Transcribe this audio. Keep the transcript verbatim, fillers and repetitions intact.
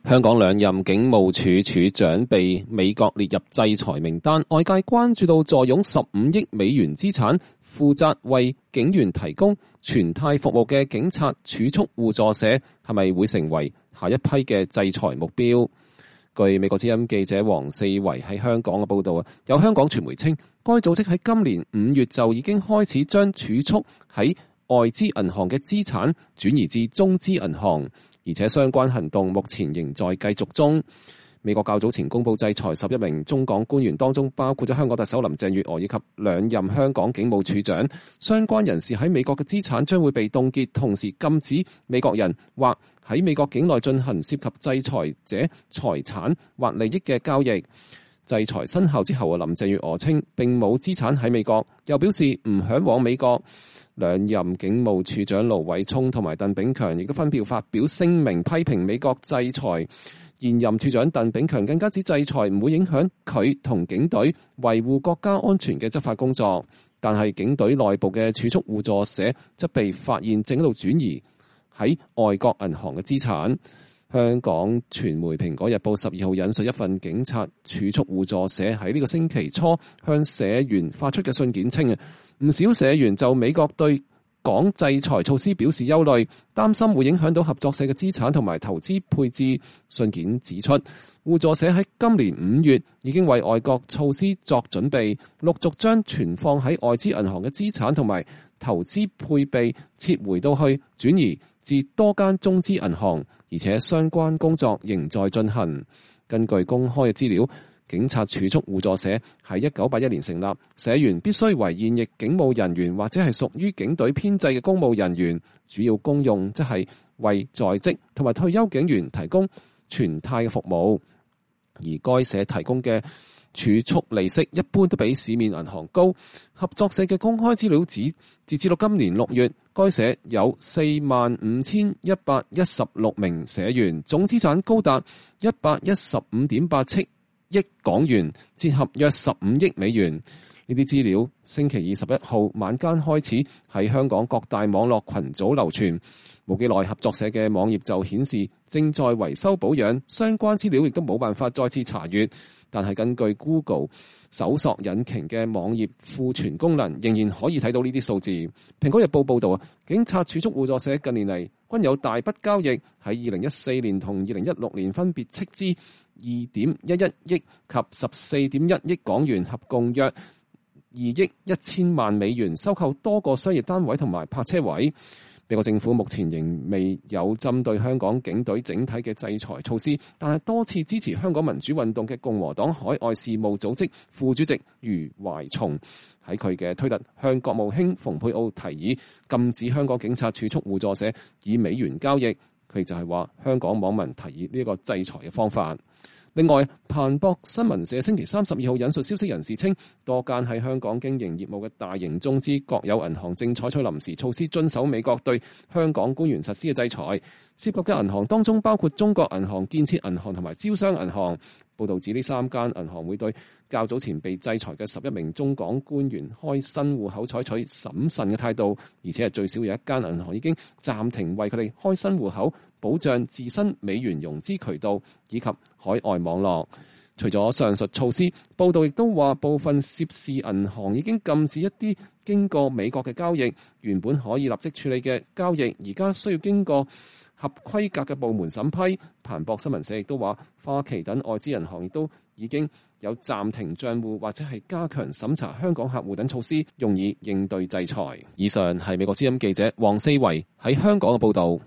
香港兩任警務處處長被美國列入制裁名單，外界關注到坐擁十五億美元資產、負責為警員提供全態服務嘅警察儲蓄互助社係咪會成為下一批嘅制裁目標？據美國之音記者黃四維喺香港嘅報道啊，有香港傳媒稱，該組織喺今年五月就已經開始將儲蓄喺外資銀行嘅資產轉移至中資銀行。而且相關行動目前仍在繼續中。美國較早前公布制裁十一名中港官員，當中包括咗香港特首林鄭月娥以及兩任香港警務處長。相關人士喺美國嘅資產將會被凍結，同時禁止美國人或喺美國境內進行涉及制裁者財產或利益嘅交易。制裁生效之後，林鄭月娥稱並冇資產喺美國，又表示唔嚮往美國。兩任警務處長盧偉聰同埋鄧炳強亦都分別發表聲明批評美國制裁。現任處長鄧炳強更加指制裁唔會影響佢同警隊維護國家安全嘅執法工作，但係警隊內部嘅儲蓄互助社則被發現正喺度轉移喺外國銀行嘅資產。香港傳媒《蘋果日報》十二號引述一份警察儲蓄互助社喺呢個星期初向社員發出嘅信件稱啊，唔少社員就美國對港制裁措施表示憂慮，擔心會影響到合作社嘅資產同埋投資配置。信件指出，互助社喺今年五月已經為外國措施作準備，陸續將存放喺外資銀行嘅資產同埋投資配備撤回到去轉移至多間中資銀行，而且相關工作仍在進行。根據公開嘅資料，警察儲蓄互助社喺一九八一年成立，社員必須為現役警務人員或者係屬於警隊編制嘅公務人員，主要功用即係為在職同埋退休警員提供全態嘅服務。而該社提供嘅儲蓄利息一般都比市面銀行高。合作社嘅公開資料指，截至到今年六月，該社有四萬五千一百一十六名社員，總資產高達一百一十五點八七億港元，折合約十五億美元。呢啲資料星期二十一號晚間開始喺香港各大網絡群組流傳，冇幾耐合作社嘅網頁就顯示正在維修保養，相關資料亦都冇辦法再次查閱。但係根據 Google 搜索引擎嘅網頁庫存功能，仍然可以睇到呢啲數字。蘋果日報報道啊，警察儲蓄互助社近年嚟均有大筆交易，喺二零一四年同二零一六年分別斥資二點一一億及十四點一億港元，合共約二億一千萬美元，收購多個商業單位同埋泊車位。美國政府目前仍未有針對香港警隊整體嘅制裁措施，但係多次支持香港民主運動嘅共和黨海外事務組織副主席余懷松喺佢嘅推特向國務卿蓬佩奧提議禁止香港警察儲蓄互助社以美元交易。佢就係話香港網民提議呢個制裁嘅方法。另外，彭博新聞社星期三十二號引述消息人士稱，多間喺香港經營業務嘅大型中資國有銀行正採取臨時措施，遵守美國對香港官員實施嘅制裁。涉及嘅銀行當中包括中國銀行、建設銀行同埋招商銀行。報導指呢三間銀行會對較早前被制裁嘅十一名中港官員開新戶口採取審慎嘅態度，而且係最少有一間銀行已經暫停為佢哋開新戶口，保障自身美元融資渠道以及海外網絡。除咗上述措施，報道亦都話部分涉事銀行已經禁止一啲經過美國嘅交易，原本可以立即處理嘅交易，而家需要經過合規格嘅部門審批。彭博新聞社亦都話，花旗等外資銀行亦都已經有暫停帳戶或者係加強審查香港客戶等措施，用以應對制裁。以上係美國之音記者黃四維喺香港嘅報導。